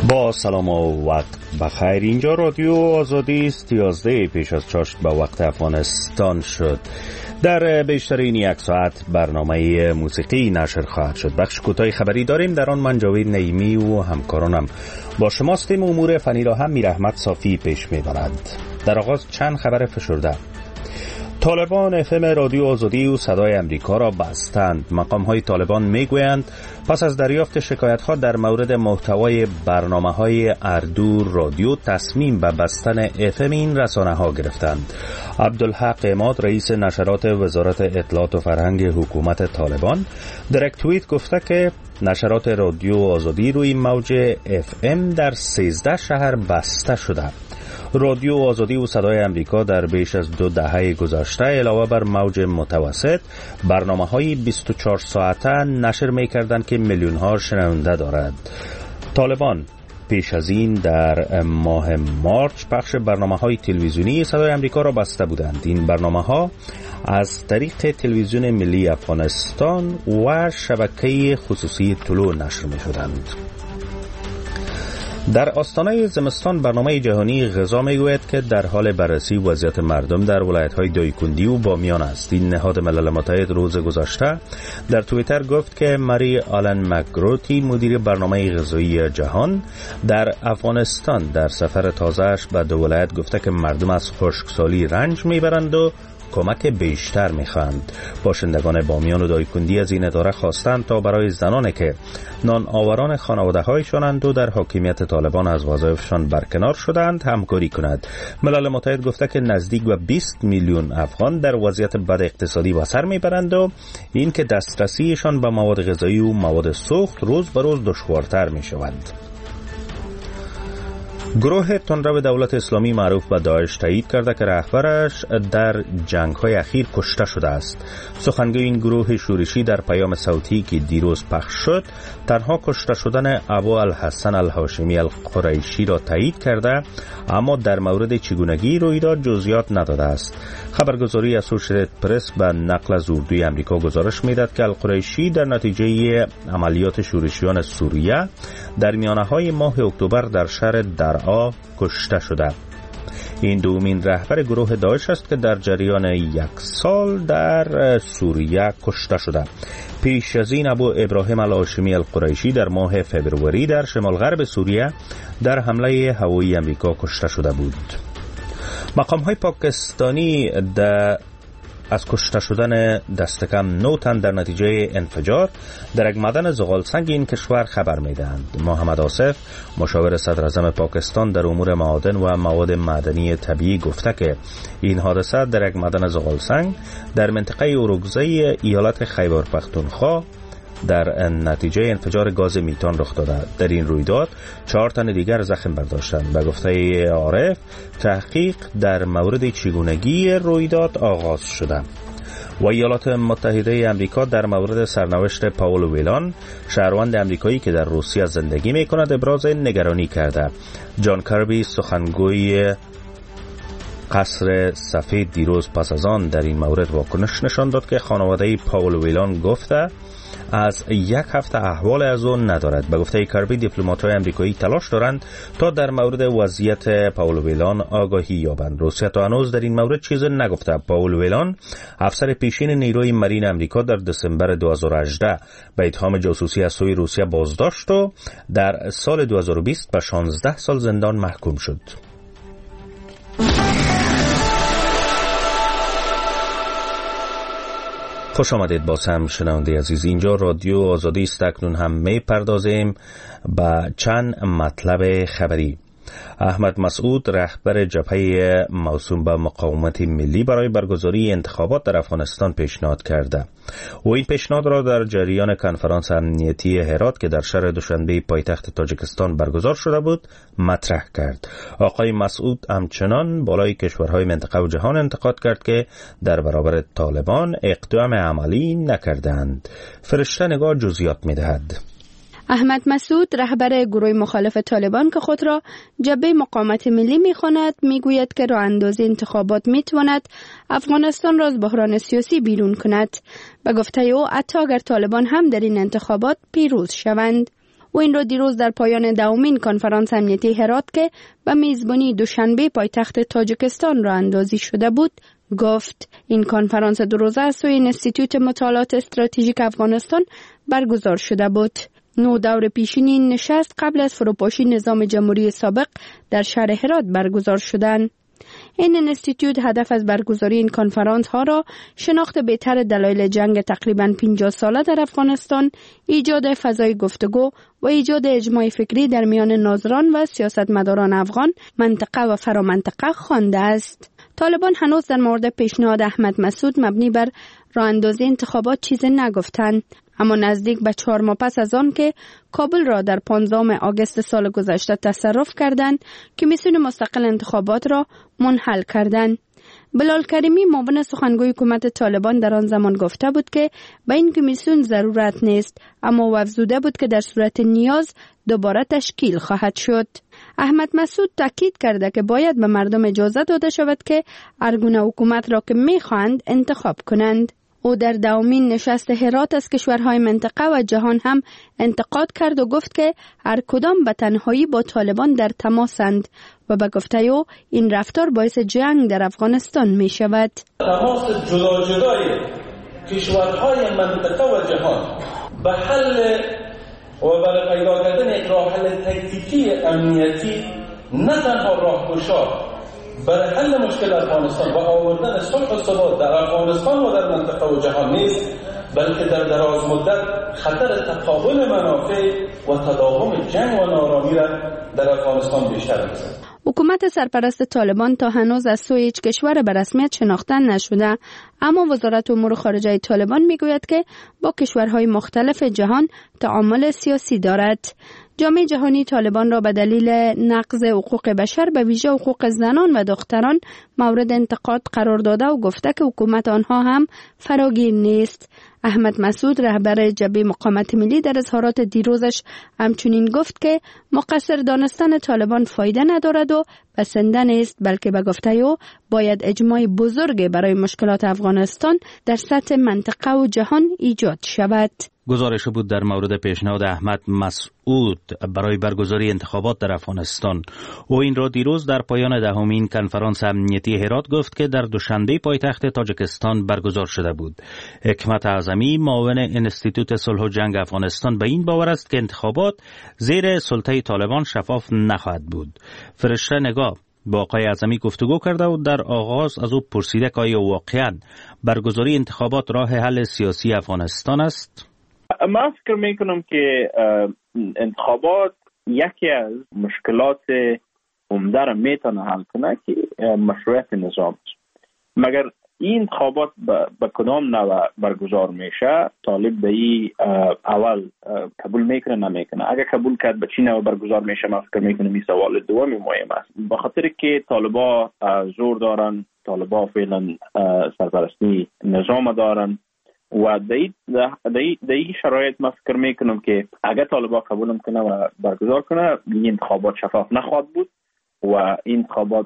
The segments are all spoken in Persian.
با سلام و وقت بخیر. اینجا رادیو آزادی است. 11 پیش از چاشت به وقت افغانستان شد. در بیشتر این یک ساعت برنامه موسیقی نشر خواهد شد. بخش کوتاه خبری داریم، در آن من جاوید نعیمی و همکارانم با شماستیم. امور فنی را هم میر احمد صافی پیش می‌برند. در آغاز چند خبر فشرده. طالبان اف ام رادیو آزادی و صدای امریکا را بستند. مقام‌های طالبان میگویند پس از دریافت شکایت‌ها در مورد محتوای برنامه‌های اردو رادیو تصمیم به بستن اف ام این رسانه‌ها گرفتند. عبدالحق عماد رئیس نشرات وزارت اطلاعات و فرهنگ حکومت طالبان در یک توییت گفته که نشرات رادیو آزادی روی موج اف ام در 13 شهر بسته شده. رادیو آزادی و صدای امریکا در بیش از 2 دهه گذشته علاوه بر موج متوسط برنامه‌های 24 ساعته نشر می‌کردند که میلیون‌ها شنونده دارد. طالبان پیش از این در ماه مارچ پخش برنامه‌های تلویزیونی صدای امریکا را بسته بودند. این برنامه‌ها از طریق تلویزیون ملی افغانستان و شبکه خصوصی طلوع نشر می‌شدند. در آستانه زمستان برنامه جهانی غذا میگوید که در حال بررسی وضعیت مردم در ولایت‌های دایکندی و بامیان است. این نهاد ملل متحد روز گذشته در توییتر گفت که ماری آلن مکگروتی مدیر برنامه غذایی جهان در افغانستان در سفر تازه‌اش به 2 ولایت گفته که مردم از خشکسالی رنج میبرند و کمک بیشتر میخواهند. باشندگان بامیان و دایکندی از این اداره خواستند تا برای زنانی که نان آوران خانواده هایشانند و در حاکمیت طالبان از وظایفشان برکنار شدند همکاری کند. ملل متحد گفته که نزدیک به 20 میلیون افغان در وضعیت بد اقتصادی به سر میبرند و این که دسترسیشان به مواد غذایی و مواد سوخت روز به روز دشوارتر میشود. گروه تندرو دولت اسلامی معروف به داعش تایید کرده که رهبرش در جنگ‌های اخیر کشته شده است. سخنگوی این گروه شورشی در پیام صوتی که دیروز پخش شد تنها کشته شدن ابو الحسن الهاشمی القریشی را تایید کرده، اما در مورد چگونگی رویداد جزئیات نداده است. خبرگزاری اسوشییتد پرس به نقل از اردوی امریکا گزارش می‌دهد که القریشی در نتیجه عملیات شورشیان سوریه در میانه‌های ماه اکتبر در شهر درعا کشته شده. این دومین رهبر گروه داعش است که در جریان 1 سال در سوریه کشته شده. پیش از این ابو ابراهیم الهاشمی القریشی در ماه فوریه در شمال غرب سوریه در حمله هوایی امریکا کشته شده بود. مقام‌های پاکستانی از کشته شدن دست کم 9 تن در نتیجه انفجار در یک معدن زغالسنگ این کشور خبر می‌دهند. محمد آصف مشاور صدر اعظم پاکستان در امور معادن و مواد معدنی طبیعی گفته که این حادثه در یک معدن زغالسنگ در منطقه اورگزای ایالت خیبر پختونخوا در نتیجه انفجار گاز میتان رخ داده. در این رویداد 4 تن دیگر زخم برداشتند. به گفته عارف تحقیق در مورد چگونگی رویداد آغاز شده. و ایالات متحده امریکا در مورد سرنوشت پاول ویلان شهروند امریکایی که در روسیه زندگی میکند ابراز نگرانی کرده. جان کربی سخنگوی قصر سفید دیروز پس از آن در این مورد واکنش نشان داد که خانواده پاول ویلان گفته از 1 هفته احوال از اون ندارد. به گفته کربی دیپلمات‌های امریکایی تلاش دارند تا در مورد وضعیت پاول ویلان آگاهی یابند. روسیه تا هنوز در این مورد چیزی نگفته. پاول ویلان افسر پیشین نیروی مرین امریکا در دسامبر 2018 به اتهام جاسوسی از سوی روسیه بازداشت و در سال 2020 به 16 سال زندان محکوم شد. خوش آمدید باز هم شنونده عزیز. اینجا رادیو آزادی است. اکنون هم می پردازیم به چند مطلب خبری. احمد مسعود رهبر جبهه موسوم به مقاومت ملی برای برگزاری انتخابات در افغانستان پیشنهاد کرده. او این پیشنهاد را در جریان کنفرانس امنیتی هرات که در شهر دوشنبه پایتخت تاجیکستان برگزار شده بود مطرح کرد. آقای مسعود همچنان بالای کشورهای منطقه و جهان انتقاد کرد که در برابر طالبان اقدام عملی نکردند. فرشته نگار جزئیات می‌دهد. احمد مسعود رهبر گروه مخالف طالبان که خود را جبهه مقاومت ملی می‌خواند میگوید که راه اندازی انتخابات میتواند افغانستان را از بحران سیاسی بیرون کند. به گفته او حتی اگر طالبان هم در این انتخابات پیروز شوند. او این را دیروز در پایان دومین کنفرانس امنیتی هرات که به میزبانی دوشنبه پایتخت تاجیکستان راه اندازی شده بود گفت. این کنفرانس 2 روزه از سوی انستیتوت مطالعات استراتژیک افغانستان برگزار شده بود. 9 دور پیشین این نشست قبل از فروپاشی نظام جمهوری سابق در شهر هرات برگزار شدند. این انستیتوت هدف از برگزاری این کنفرانس ها را شناخت بهتر دلایل جنگ تقریباً 50 ساله در افغانستان، ایجاد فضای گفتگو و ایجاد اجماع فکری در میان ناظران و سیاستمداران افغان، منطقه و فرامنطقه خوانده است. طالبان هنوز در مورد پیشنهاد احمد مسعود مبنی بر راه اندازی انتخابات چیزی نگفتند، اما نزدیک به 4 ماه پس از آن که کابل را در 15 آگوست سال گذشته تصرف کردند، کمیسیون مستقل انتخابات را منحل کردند. بلال کریمی معاون سخنگوی حکومت طالبان در آن زمان گفته بود که به این کمیسیون ضرورت نیست، اما او افزوده بود که در صورت نیاز دوباره تشکیل خواهد شد. احمد مسعود تاکید کرده که باید به مردم اجازه داده شود که هر گونه حکومت را که می‌خواهند انتخاب کنند. او در دومین نشست هرات از کشورهای منطقه و جهان هم انتقاد کرد و گفت که هر کدام به تنهایی با طالبان در تماسند و به گفته او این رفتار باعث جنگ در افغانستان می شود. تماس جدا جدای کشورهای منطقه و جهان به حل و برای پیدا کردن یک راه حل تکتیکی امنیتی نه تنها راهگشا برای حل مشکل افغانستان و آوردن صلح و ثبات در افغانستان و در منطقه و جهان نیست، بلکه در دراز مدت خطر تقابل منافع و تداوم جنگ و نارامی را در افغانستان بیشتر می‌سازد. حکومت سرپرست طالبان تا هنوز از سوی هیچ کشور به رسمیت شناخته نشده، اما وزارت امور خارجه طالبان میگوید که با کشورهای مختلف جهان تعامل سیاسی دارد. جامعه جهانی طالبان را به دلیل نقض حقوق بشر به ویژه حقوق زنان و دختران مورد انتقاد قرار داده و گفته که حکومت آنها هم فراگیر نیست. احمد مسعود رهبر جبهه مقاومت ملی در اظهارات دیروزش همچنین گفت که مقصر دانستن طالبان فایده ندارد و بسنده نیست، بلکه به گفته او باید اجماع بزرگ برای مشکلات افغانستان در سطح منطقه و جهان ایجاد شود. گزارش بود در مورد پیشنهاد احمد مسعود برای برگزاری انتخابات در افغانستان. او این را دیروز در پایان دهمین کنفرانس امنیتی هرات گفت که در دوشنبه پایتخت تاجیکستان برگزار شده بود. حکمت اعظمی معاون انستیتوت صلح و جنگ افغانستان به این باور است که انتخابات زیر سلطه طالبان شفاف نخواهد بود. فرشته نگاه با آقای اعظمی گفتگو کرده و در آغاز از او پرسیده که آیا واقعاً برگزاری انتخابات راه حل سیاسی افغانستان است؟ من فکر میکنم که انتخابات یکی از مشکلات عمده را میتونه حل کنه که مشروعیت نظام است. مگر این انتخابات به کدام نوع برگزار میشه، طالب به این اول قبول میکنه نمیکنه. اگر قبول کرد به چی نوع برگزار میشه، من فکر میکنم این سوال دومی مهم است. به خاطر که طالبا زور دارن، طالبا فعلا سرپرستی نظام دارن و در این شرایط من فکر میکنم که اگر طالبا قبول کنه و برگزار کنه، این انتخابات شفاف نخواهد بود و این انتخابات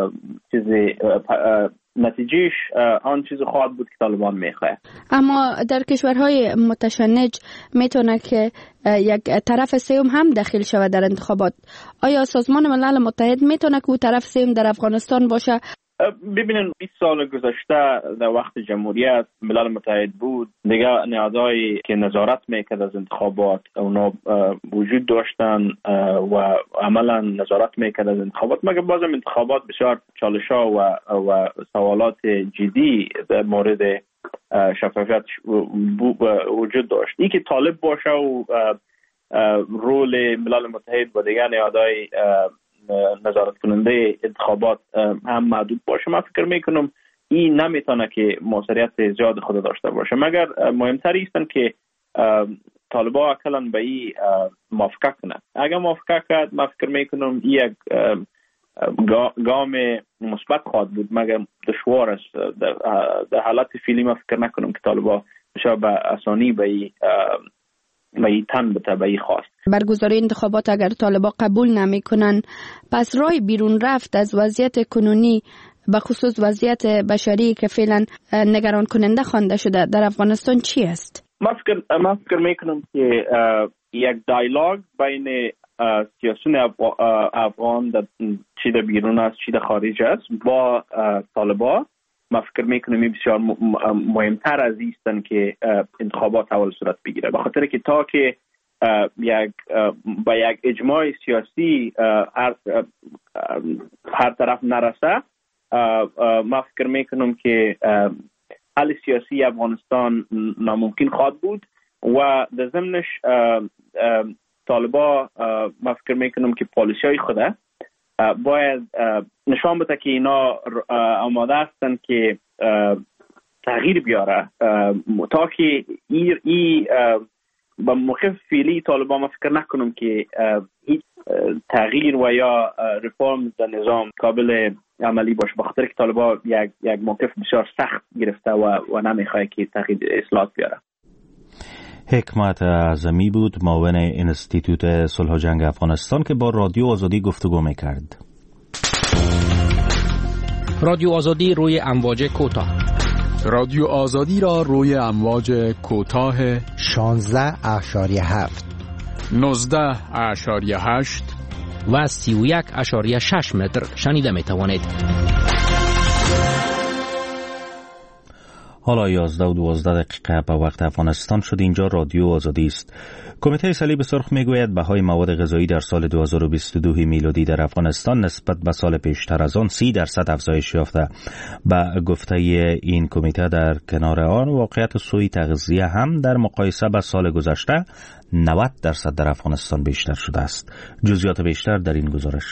نتیجهش آن چیز خواهد بود که طالبان میخواه. اما در کشورهای متشنج میتونه که یک طرف سوم هم داخل شود در انتخابات. آیا سازمان ملل متحد میتونه که او طرف سوم در افغانستان باشه؟ ببینن 20 سال گذشته در وقت جمهوریت ملل متحد بود، دیگه نهادهایی که نظارت میکرد از انتخابات اونا وجود داشتن و عملا نظارت میکرد از انتخابات، مگر بازم انتخابات بسیار چالش‌ها و سوالات جدی در مورد شفافیت وجود داشت. این که طالب باشه و رول ملل متحد و دیگه نهادهای نظارت کننده انتخابات هم محدود باشه، من فکر میکنم این نمیتونه که موثریت زیاد خود داشته باشه. مگر مهمتری هستن که طالبا اکلا به این موافقه کنه. اگر موافقه کرد، من فکر میکنم این یک گام مثبت خواهد بود، مگر دشوار است. در حالت فعلی من فکر نکنم که طالبا بشه به آسانی به این تن به تبعی خواست. برگزاری انتخابات اگر طالبا قبول نمی کنن، پس راه بیرون رفت از وضعیت کنونی به خصوص وضعیت بشری که فعلا نگران کننده خوانده شده در افغانستان چی است؟ من فکر میکنم که یک دیالوگ بین سیاسیون افغان چی در بیرون است چی در خارج است با طالبان ما فکر میکنم بسیار مهمتر از ایستن که انتخابات اول صورت بگیره، بخاطر که تا که با یک اجماع سیاسی هر طرف نرسه ما فکر میکنم که حل سیاسی افغانستان ناممکن خواهد بود و در ضمنش طالبان ما فکر میکنم که پالیسی های خوده باید نشان بده که اینا آماده هستن که تغییر بیاره. تا که با موقف فعلی طالبان ما فکر نکنم که هیچ تغییر و یا ریفورم در نظام قابل عملی باشه، بخاطر که طالبان یک موقف بسیار سخت گرفته و نمیخواد که تغییر اصلاحات بیاره. حکمت اعظمی بود، معاون انستیتوت صلح و جنگ افغانستان که با رادیو آزادی گفتگو میکرد. رادیو آزادی روی امواج کوتاه. رادیو آزادی را روی امواج کوتاه 16.7 19.8 و 31.6 متر شنیده می توانید. حالا 11 و 12 دقیقه به وقت افغانستان شد. اینجا رادیو آزادی است. کمیته صلیب سرخ میگوید بهای مواد غذایی در سال 2022 میلادی در افغانستان نسبت به سال پیشتر از آن 30% افزایش یافته. به گفته این کمیته در کنار آن واقعیت سوء تغذیه هم در مقایسه با سال گذشته 90% در افغانستان بیشتر شده است. جزئیات بیشتر در این گزارش.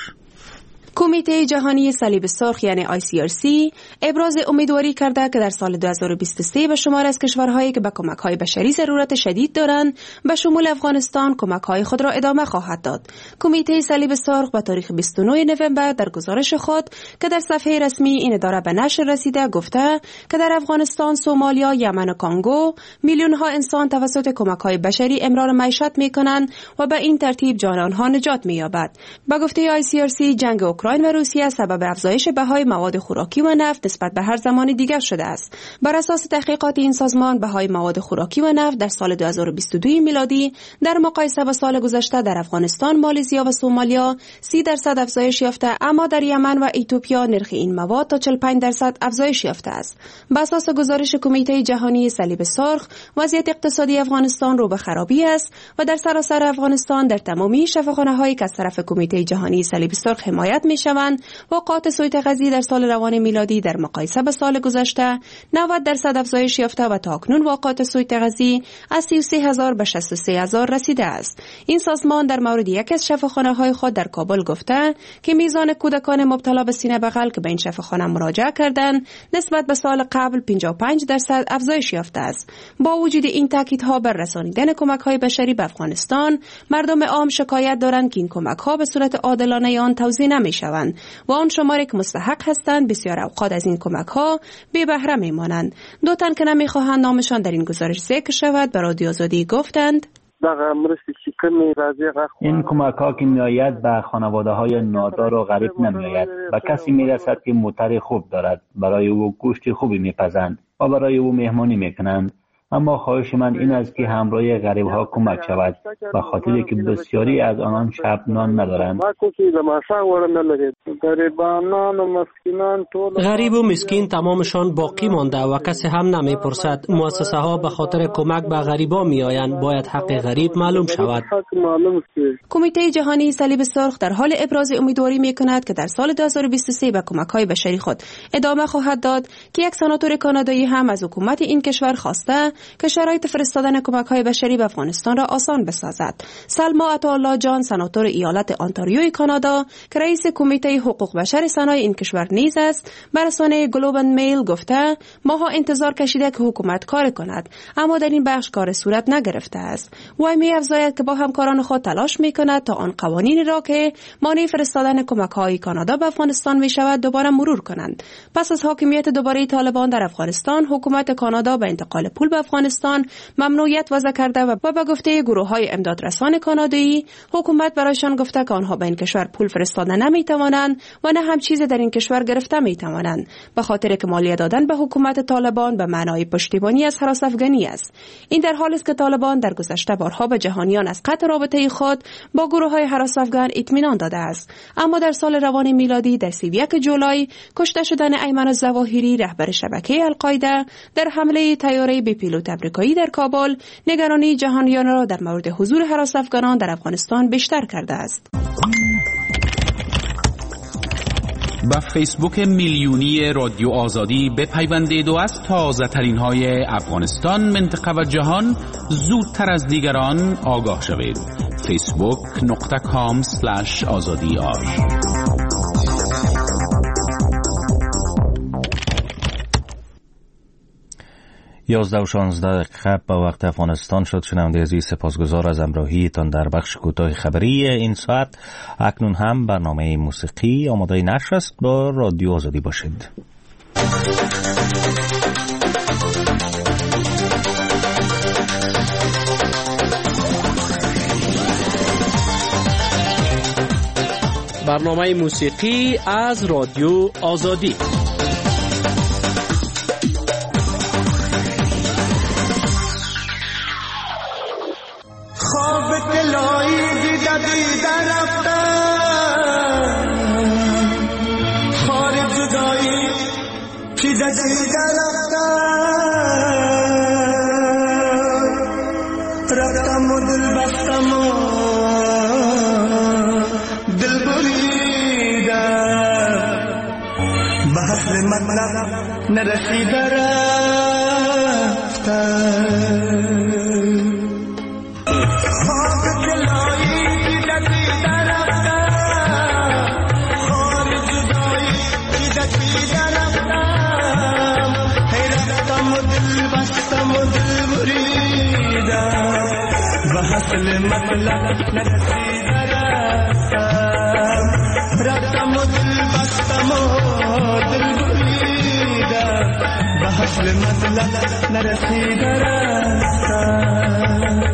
کمیته جهانی صلیب سرخ یعنی ICRC ابراز امیدواری کرده که در سال 2023 به شمار از کشورهایی که به کمک‌های بشری ضرورت شدید دارند به شمول افغانستان کمک‌های خود را ادامه خواهد داد. کمیته صلیب سرخ به تاریخ 29 نوامبر در گزارش خود که در صفحه رسمی این اداره به نشر رسیده گفته که در افغانستان، سومالیا، یمن و کانگو میلیون‌ها انسان توسط کمک‌های بشری امرار معیشت می‌کنند و به این ترتیب جان آنها نجات می‌یابد. به گفته ICRC جنگ اوکراین و روسیه سبب افزایش بهای مواد خوراکی و نفت نسبت به هر زمان دیگر شده است. بر اساس تحقیقات این سازمان بهای مواد خوراکی و نفت در سال 2022 میلادی در مقایسه با سال گذشته در افغانستان، مالزیا و سومالیا 30% افزایش یافته، اما در یمن و اتیوپیا نرخ این مواد تا 45% افزایش یافته است. بر اساس گزارش کمیته جهانی صلیب سرخ وضعیت اقتصادی افغانستان رو به خرابی است و در سراسر افغانستان در تمامی شفاخانه‌هایی که از طرف کمیته جهانی صلیب سرخ حمایت می‌شوند واقعات سوء تغذیه در سال روان میلادی در مقایسه با سال گذشته 90% افزایش یافته و تا اکنون واقعات سوء تغذیه از 33000 به 63000 رسیده است. این سازمان در مورد یکی از شفاخانه‌های خود در کابل گفته که میزان کودکان مبتلا به سینه بغل که به این شفاخانه مراجعه کردند نسبت به سال قبل 55% افزایش یافته است. با وجود این تاکیدها بر رسانیدن کمک‌های بشری به افغانستان، مردم عام شکایت دارند که این کمک‌ها به صورت عادلانه آن توزیع نمی‌شوند و آن شماری که مستحق هستند بسیار اوقات از این کمک‌ها بی بهره می‌مانند. دو تن که نمی‌خواهند نامشان در این گزارش ذکر شود به رادیو آزادی گفتند این کمک‌ها که می‌آید به خانواده‌های نادار و غریب نمی‌آید و کسی می‌رسد که موتر خوب دارد، برای او گوشت خوبی می‌پزند و برای او مهمانی می‌کنند. اما خواهش من این است که همراه غریب‌ها کمک شود، به خاطر که بسیاری از آنان شب نان ندارند. غریب و مسکین تمامشان باقی مانده و کسی هم نمی‌پرسد. مؤسسه ها به خاطر کمک به غریبا می‌آیند، باید حق غریب معلوم شود. کمیته جهانی صلیب سرخ در حال ابراز امیدواری می‌کند که در سال 2023 به کمک‌های بشری خود ادامه خواهد داد که یک سناتور کانادایی هم از حکومت این کشور خواسته که شرایط فرستادن کمک‌های بشری به افغانستان را آسان بسازد. سلما عطاالله جان، سناتور ایالت آنتاریوی کانادا که رئیس کمیته حقوق بشر سنای این کشور نیز است، بر رسانه گلوب اند میل گفته ماها انتظار کشیده که حکومت کار کند، اما در این بخش کار صورت نگرفته است. وی می‌افزاید که با همکاران خود تلاش می‌کند تا آن قوانینی را که مانع فرستادن کمک‌های کانادا به افغانستان می‌شود دوباره مرور کنند. پس از حاکمیت دوباره طالبان در افغانستان، حکومت کانادا به انتقال پول به افغانستان ممنوعیت وضع کرده و به گفته گروه‌های امدادرسان کانادایی حکومت برایشان گفته که آنها به این کشور پول فرستادن نمی‌توانند توانند و نه هم چیز در این کشور گرفته می توانند، به خاطر که مالیه دادن به حکومت طالبان به معنای پشتیبانی از هراس افغانی است. این در حالی است که طالبان در گذشته بارها به جهانیان از قطع رابطه خود با گروه‌های هراس افغان اطمینان داده است، اما در سال روان میلادی در 31 جولای کشته شدن ایمن الظواهری رهبر شبکه القاعده در حمله طیاره بی پیلوت آمریکایی در کابل نگرانی جهانیان را در مورد حضور هراس افغانان در افغانستان بیشتر کرده است. با فیسبوک میلیونی رادیو آزادی بپیوندید و از تازه ترین های افغانستان، منطقه و جهان زودتر از دیگران آگاه شوید. facebook.com/azadiar 11:16 با وقت افغانستان شد. شنونده عزیز، سپاسگزار از همراهیتان در بخش کوتاه خبری این ساعت. اکنون هم برنامه موسیقی آماده نشر است. با رادیو آزادی باشید. برنامه موسیقی از رادیو آزادی. خواب دلایی دیده رفتم، خار جدایی دیده رفتم و دل بستم و دل بریدم، به حسن مطلب نرسیده رفتم. حاصل مطلب نرسیده رفتم، رفتم و دل بستم و دل بریدم، به حاصل مطلب نرسیده رفتم.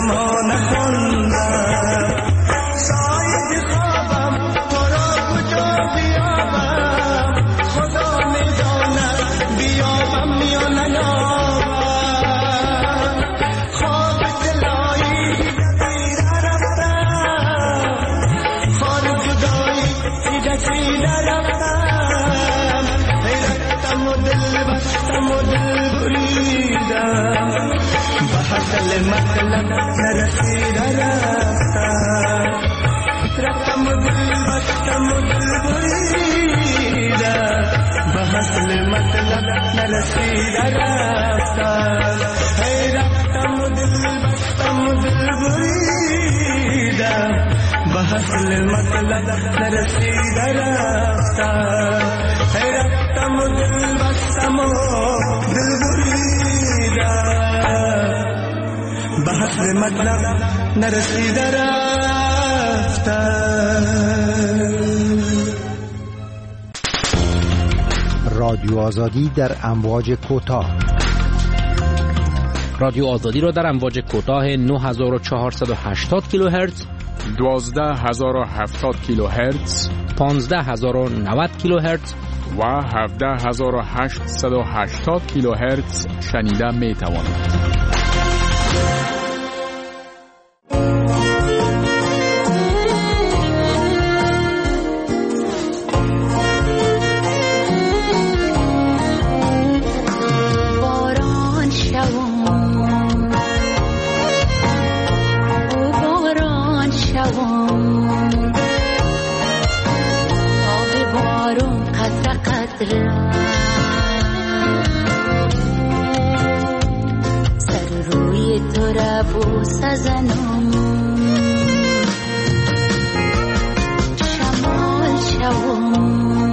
ما نخوندم ساید خوابم تو را کجا بیابم خدا میداند بیابم یا نیابم خواب دلایی دیده رفتم خار جدایی دیده رفتم حیرتم و دل بستم و دل بریدم به حاصل مطلب نرسیده رفتم رفتم و دل بستم و دل بریدم به حاصل مطلب نرسیده رفتم رفتم و دل بستم و دل بریدم به حاصل مطلب نرسیده رفتم رفتم و دل بستم و دل بریدم به حاصل مطلب نرسیده رفتم. رادیو آزادی در امواج کوتاه. رادیو آزادی را در امواج کوتاه 9480 کیلوهرتز، 12070 کیلوهرتز، 15090 کیلوهرتز و 17880 کیلوهرتز شنیده می توانید. سر روی تو را بوسه زنم شمال شوم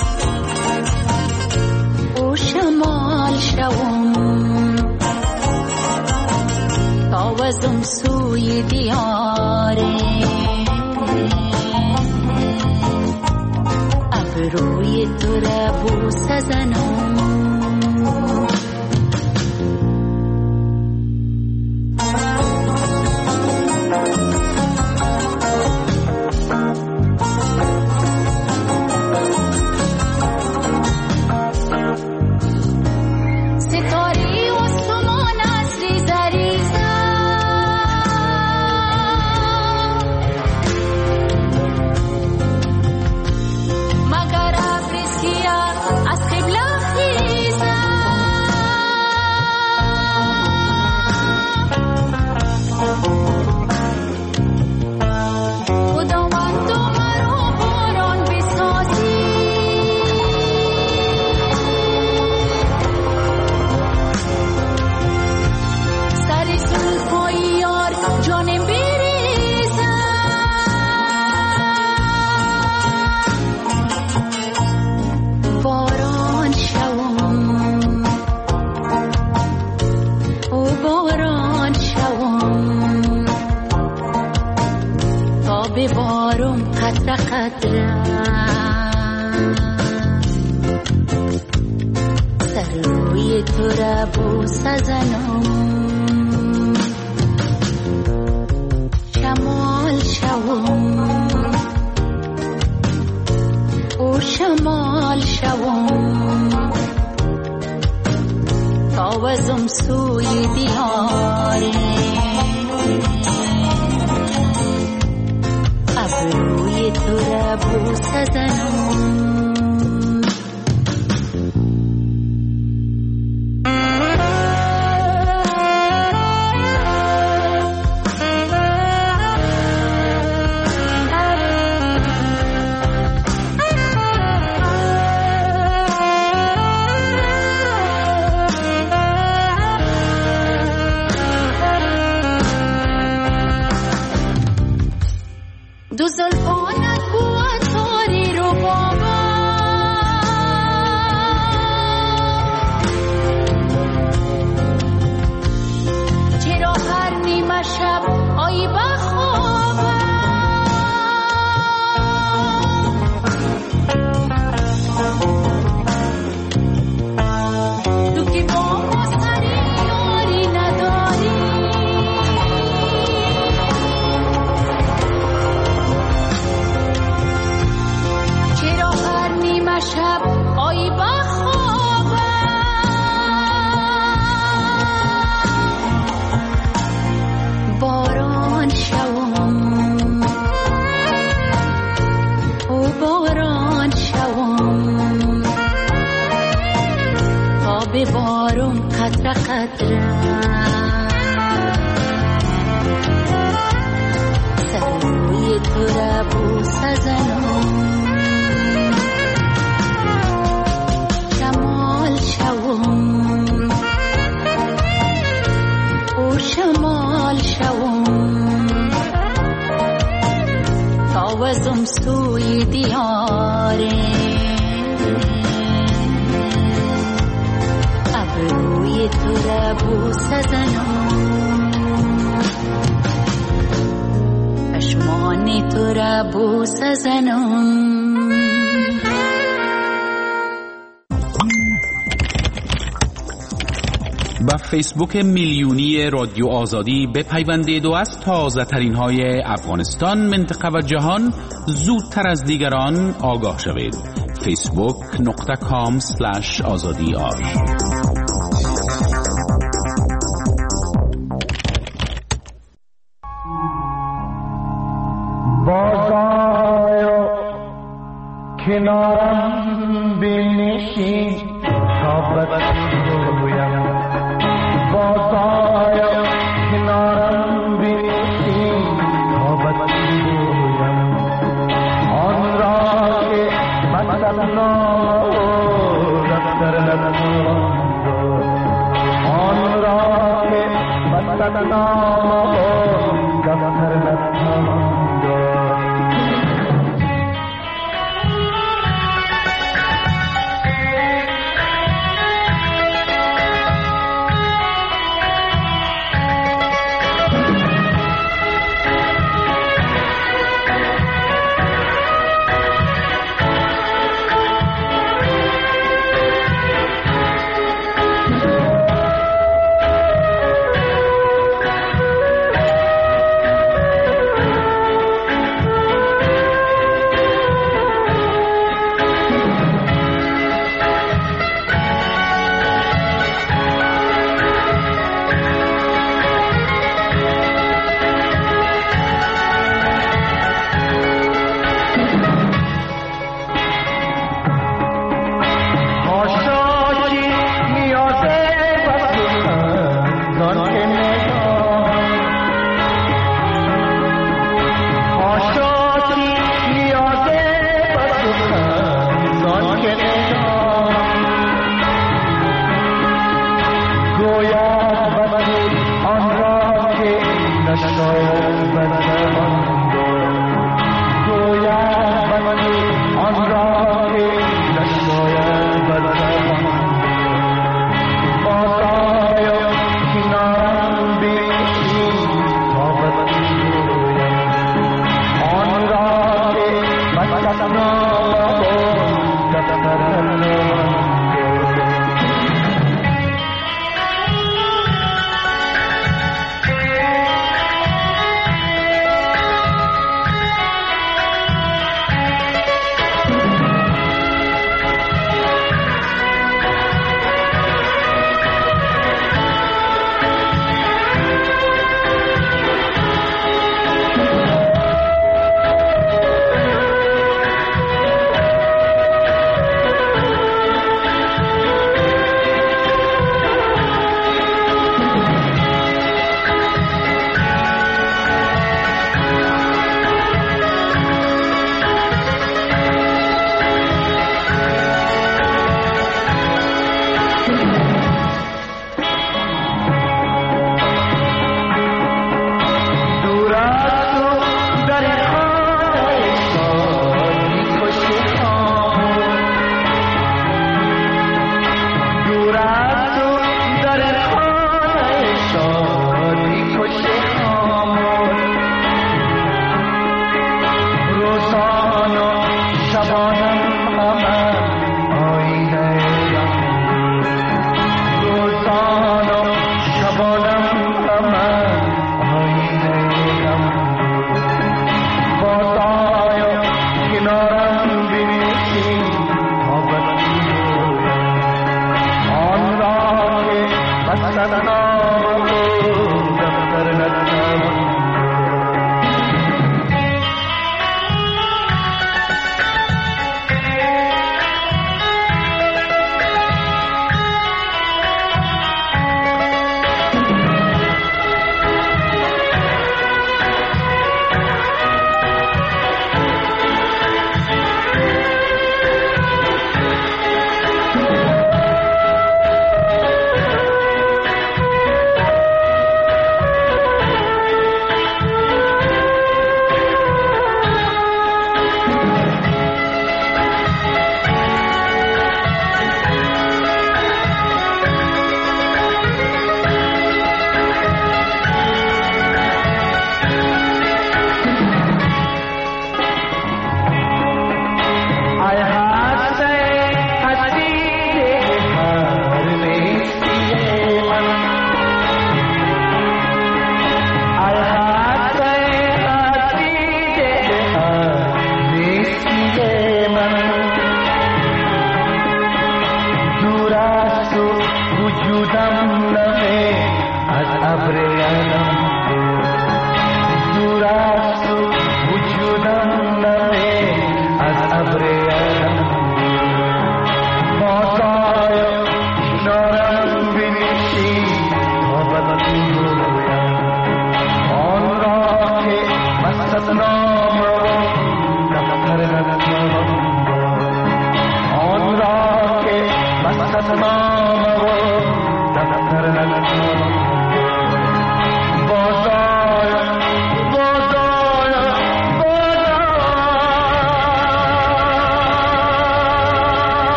او شمال شوم تاوزم سوی دیاره روی تو را بوسه زنم ستاره آسمان از ریزه ریزه ببارم قطره قطره سر روی تو را بوسه زنم شمال شوم او شمال شوم تاوزم سوی دیاره روی تو را بوسه زنم دو زلفانت بود تاری رو بابا چرا هر نیمه شب آیی بخوابم تو که با ما سری یاری نداری سر روی تو را بوسه زنم شمال شوم او شمال شوم تا وزم سوی دیاره ابروی تو را بوسه زنم چشمان تو را بوسه زنم با فیسبوک میلیونی رادیو آزادی بپیوندید و از تازه ترین های افغانستان، منطقه و جهان زودتر از دیگران آگاه شوید. facebook.com/azadi.ar بازآی کنارم بنشین تا بگویم بازآی کنارم بنشین تا بگویم آن را که بدنام دفتر نخواند آن را که بدنام دفتر نخواند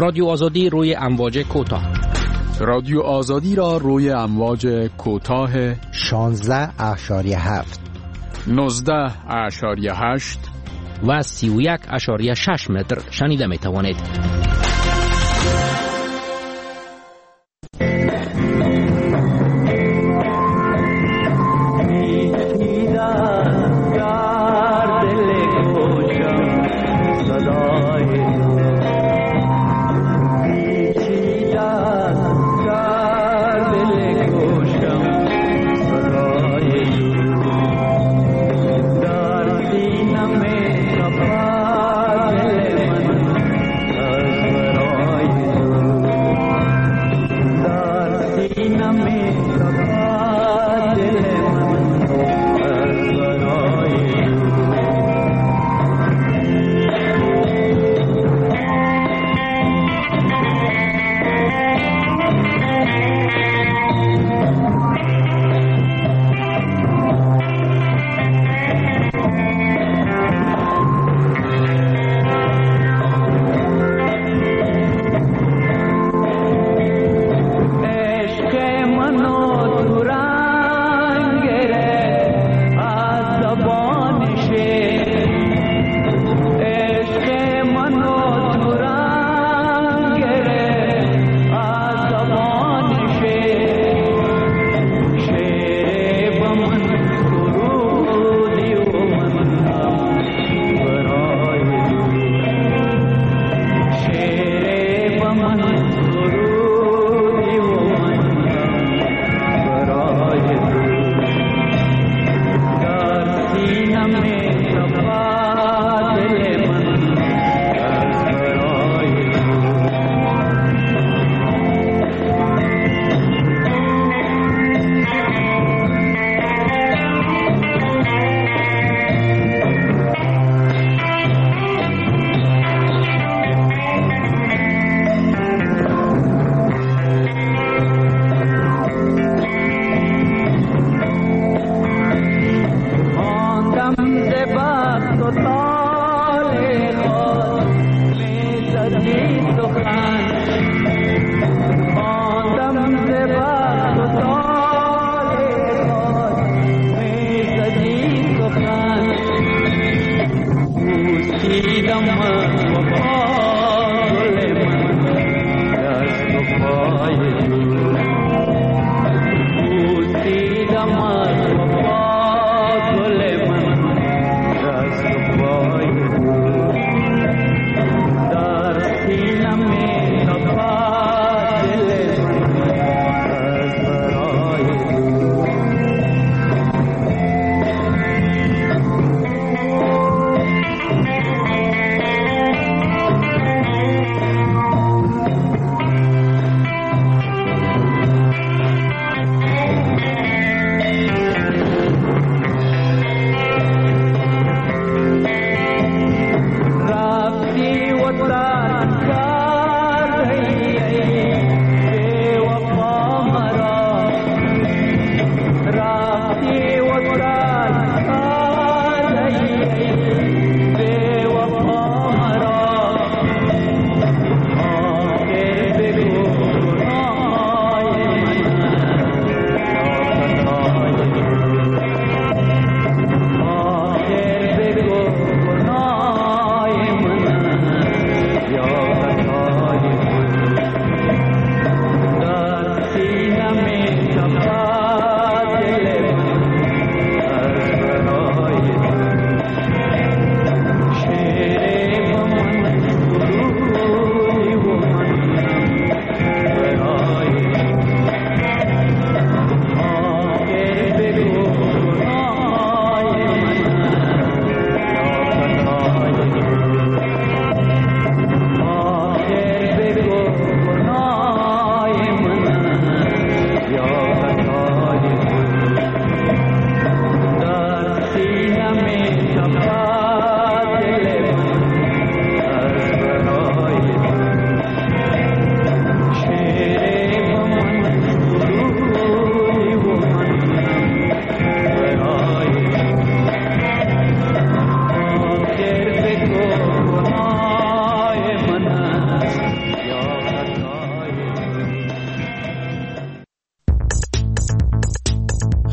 رادیو آزادی روی امواج کوتاه. رادیو آزادی را روی امواج کوتاه 16.7 19.8 و 31.6 متر شنیده می توانید.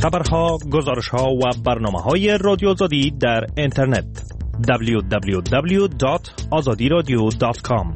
خبرها، گزارشها و برنامه‌های رادیو آزادی در اینترنت www.azadiradio.com.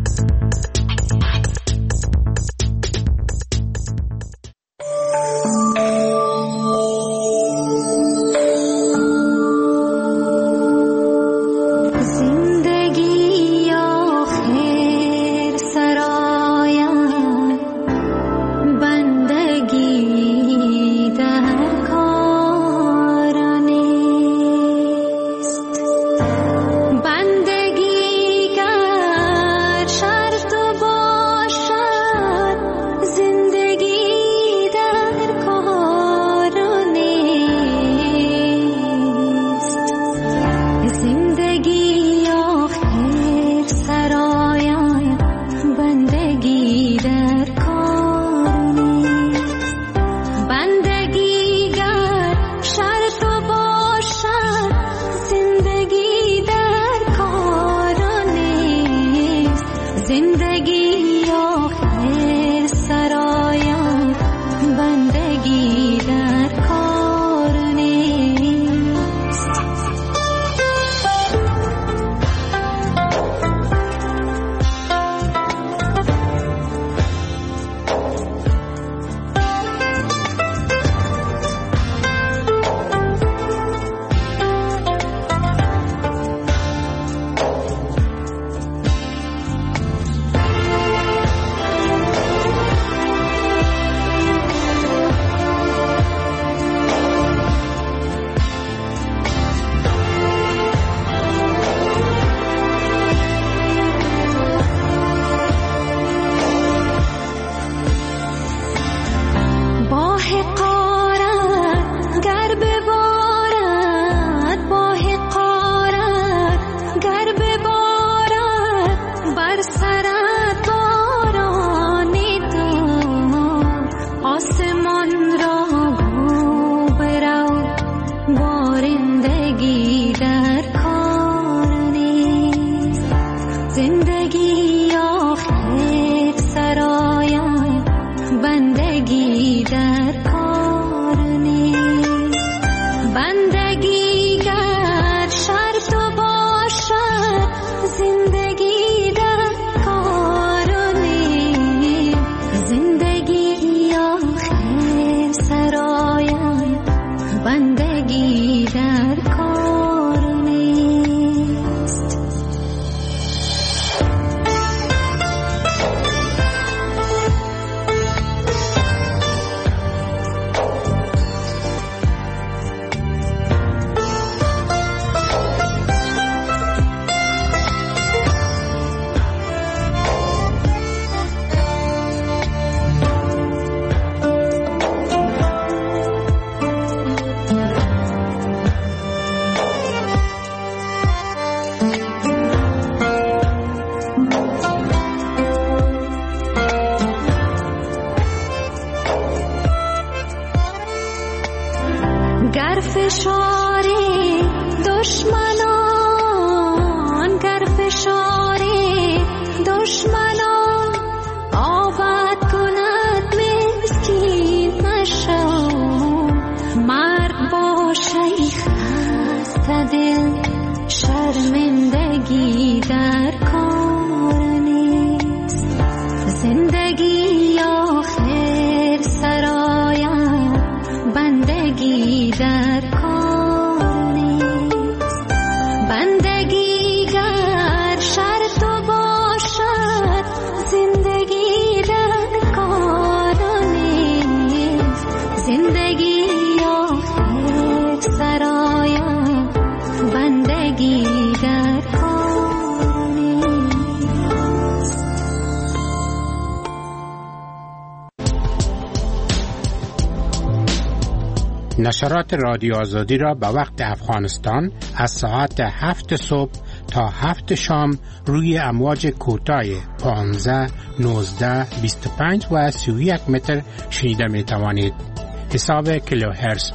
نشرات رادیو آزادی را به وقت افغانستان از ساعت 7 صبح تا 7 شام روی امواج کوتاه 15, 19, 25 و 31 متر شنیده می توانید. حساب کیلوهرتز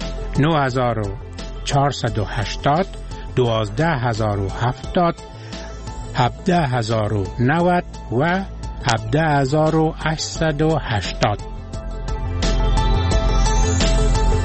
9480, 12070, 17090 و 17880.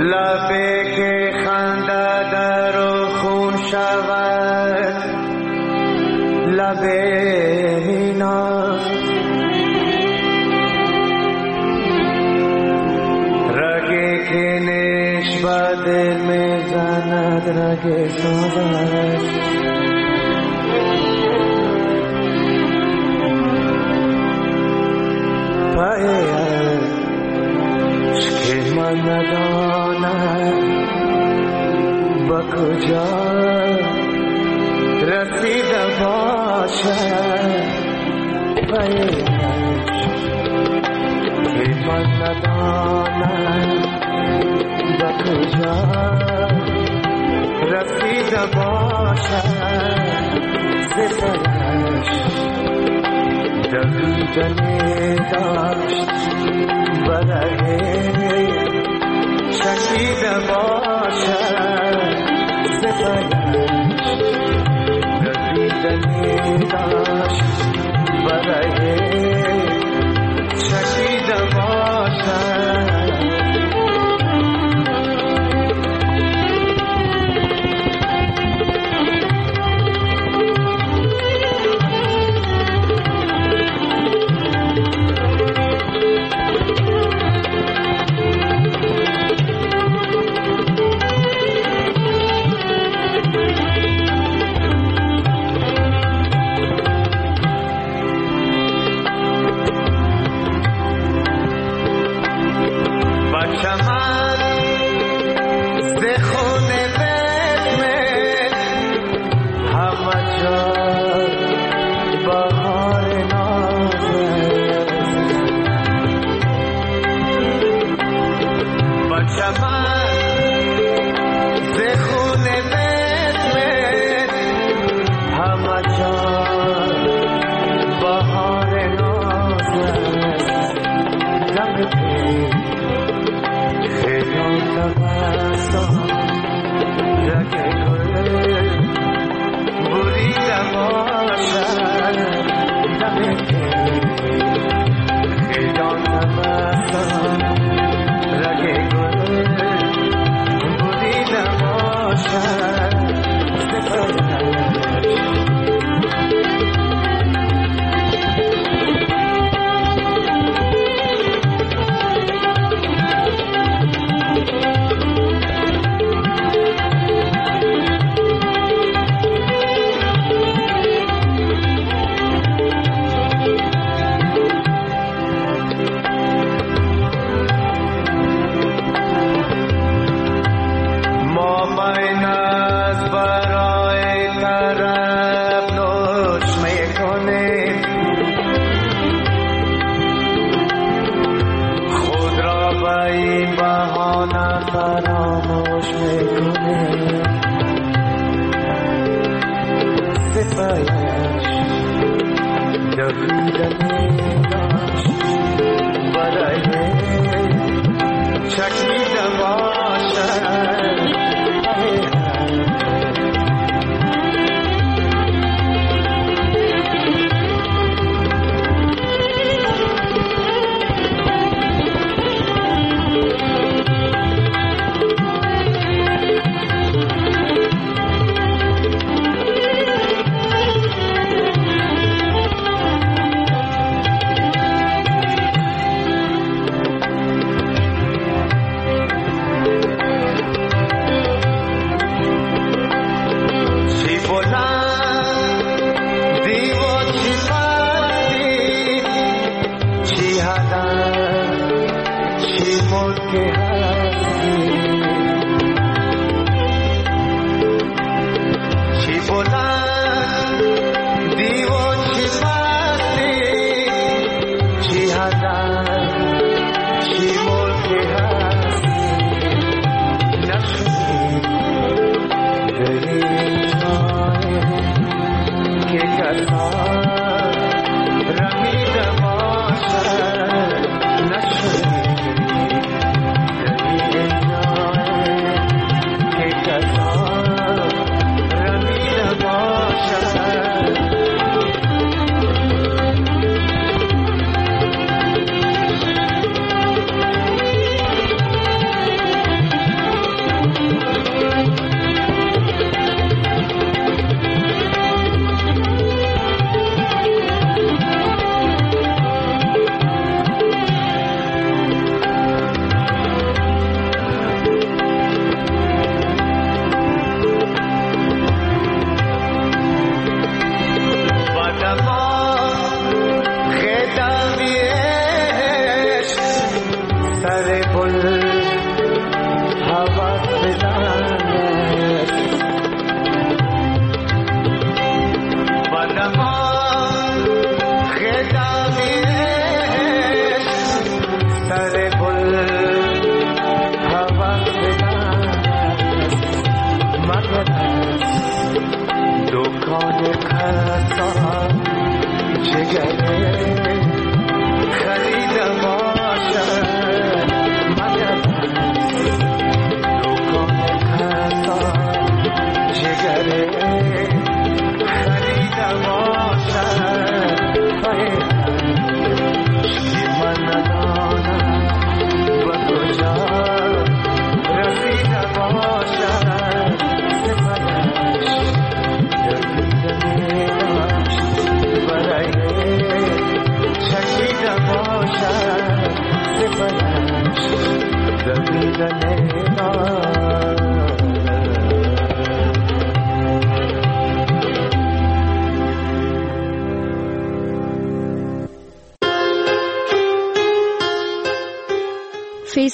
لبه که خنده در و خون شود لبه مینا رگه که نشبه دل میزند رگه سازد عشق من نداند با کجا رسیده باشد عشق من نداند با کجا رسیده باشد سفرش دویدنی داشت برای شکیده باشد سفرش دویدنی داشت برای شکیده باشد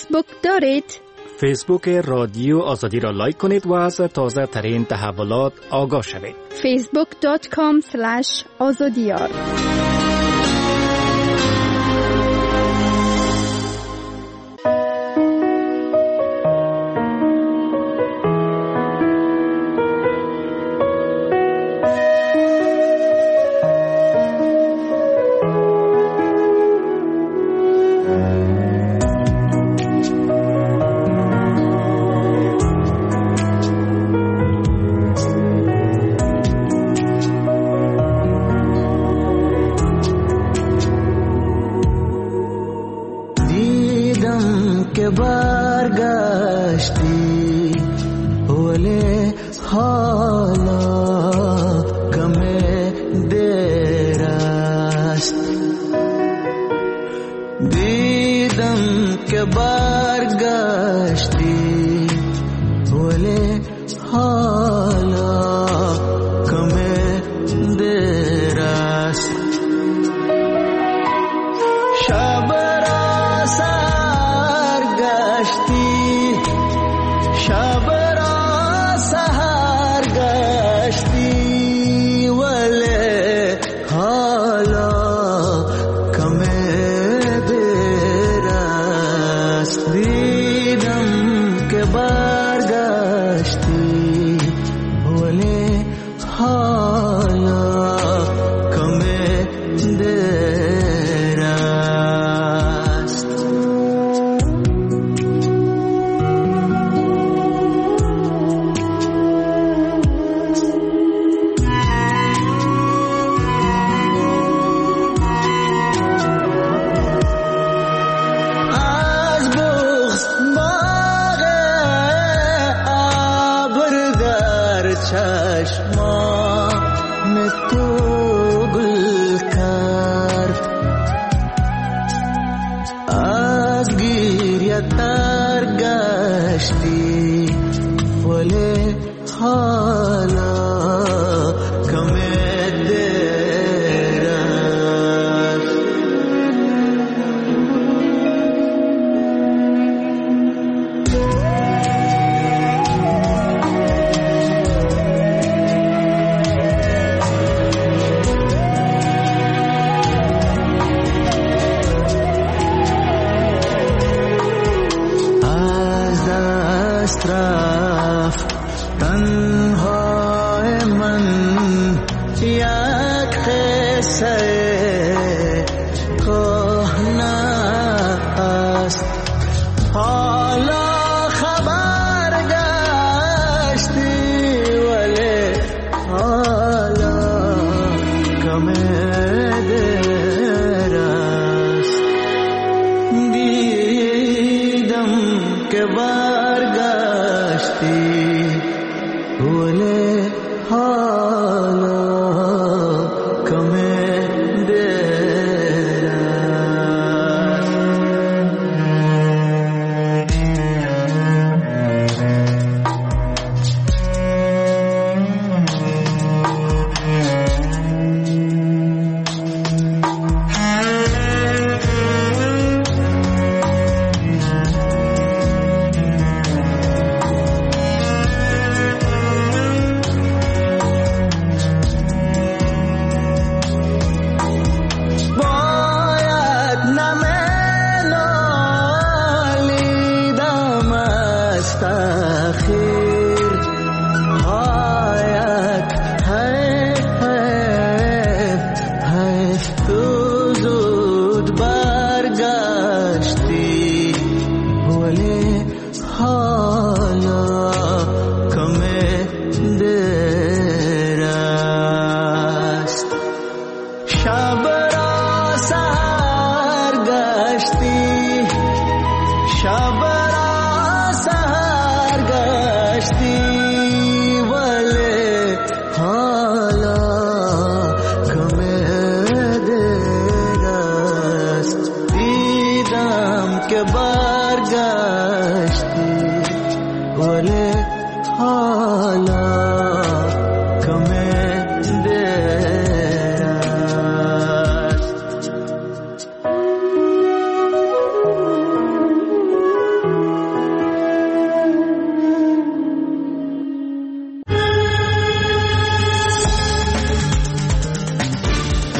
فیسبوک دارید؟ فیسبوک رادیو آزادی را لایک کنید و از تازه ترین تحولات آگاه شوید. facebook.com/azadiyar.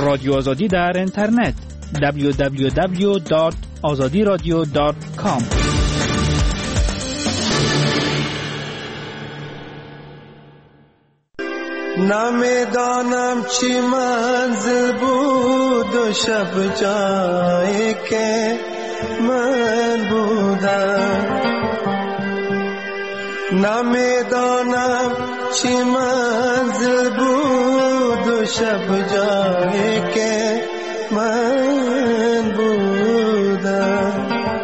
رادیو آزادی در اینترنت www.azadiradio.com. نمیدانم چی منزل بود و شب جایی که من بودم، نمیدانم چی منزل بود و شب جایی که من بودم.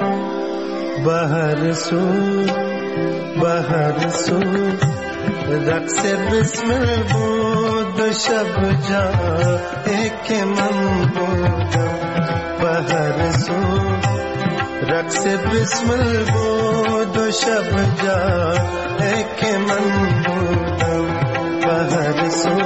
به هر سو رقص بسمل بود و شب جایی که من بودم. به هر سو رقص بسمل بود و شب جایی که من بودم. به هر سو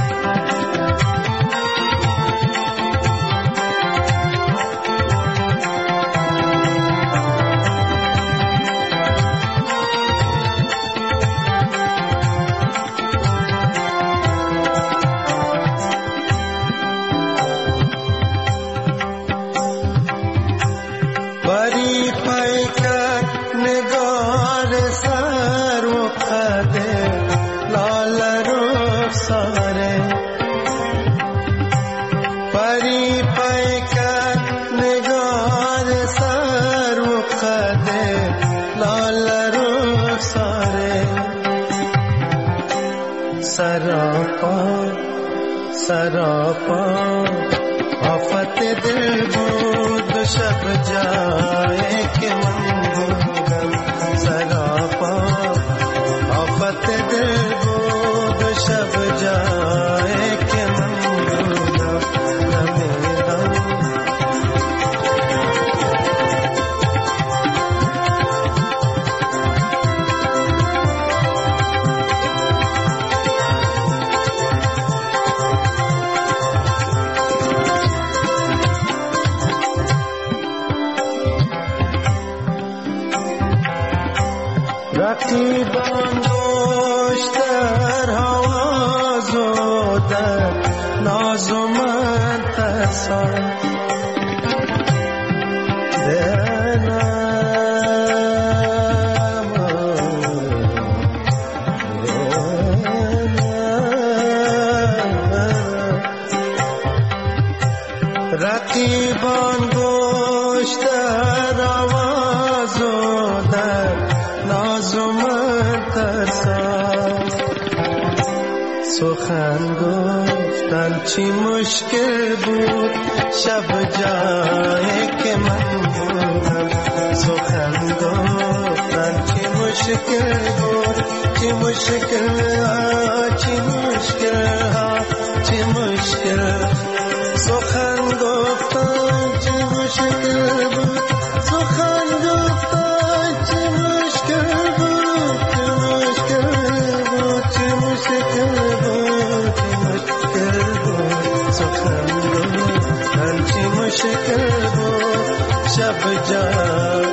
सरापा आफत दिल بود शब जाए के मन भूगम सरापा आफत दिल بود शब जाए के मन भूगम رقیبان دوشتر حواز و در ناز و من ترسان رقیبان دوشتر حواز و در ناز و من ترسان سخن گفتن چی مشکل بود شب جایی که من بودم سخن گفتن چی مشکل بود چی مشکل ها چی مشکل سخن گفتن چی مشکل بود سخن گفتن چی مشکل بود سخن گفتن چی مشکل بود شب جان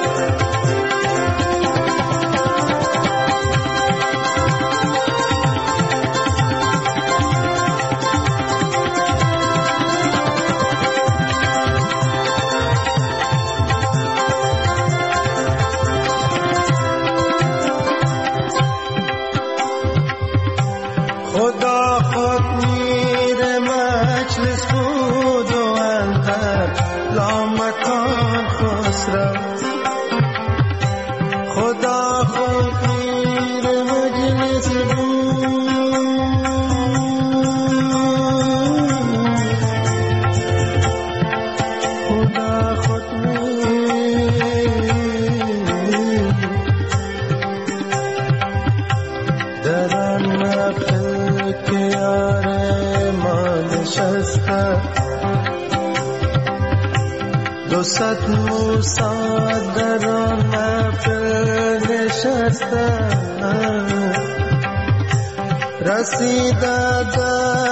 دوست موسا در محفل نشسته رسیده در